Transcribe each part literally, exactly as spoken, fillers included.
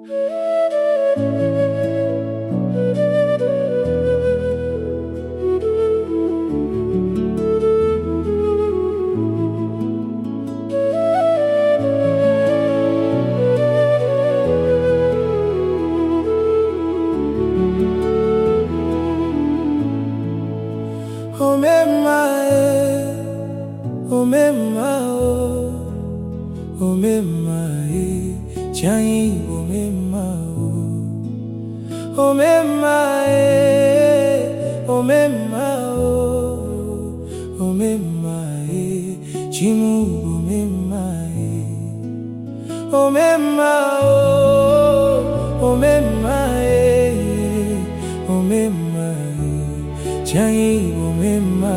Chai omema o omema e omema o omema e chimu omema e omema o omema e omema e chai omema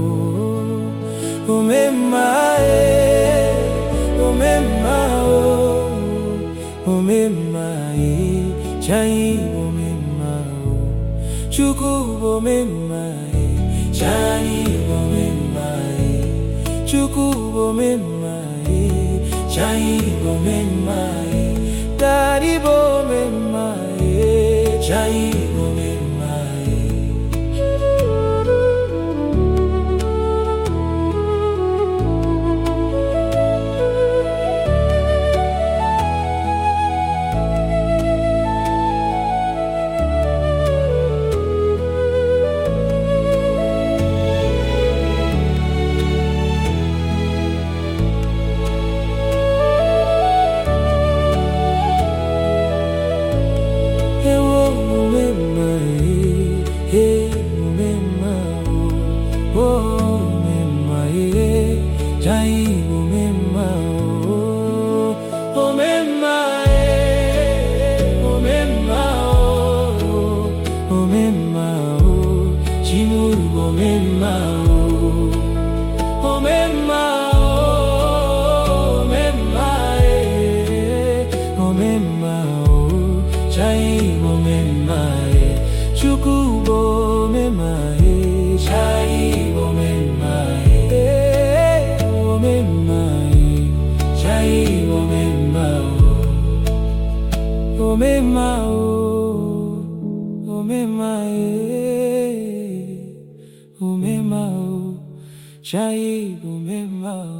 o omema e omema o omema e chai omema o Chukwu omema e chai omema e Chukwu omema e chai omema e Daddy omema e chai omema e Chai omema o omema e omema o omema o Chimuru omema o omema o omema e omema o chai omema e Chukwu omema e chai omema e omema e chai omema o omema o omema e omema o chai omema o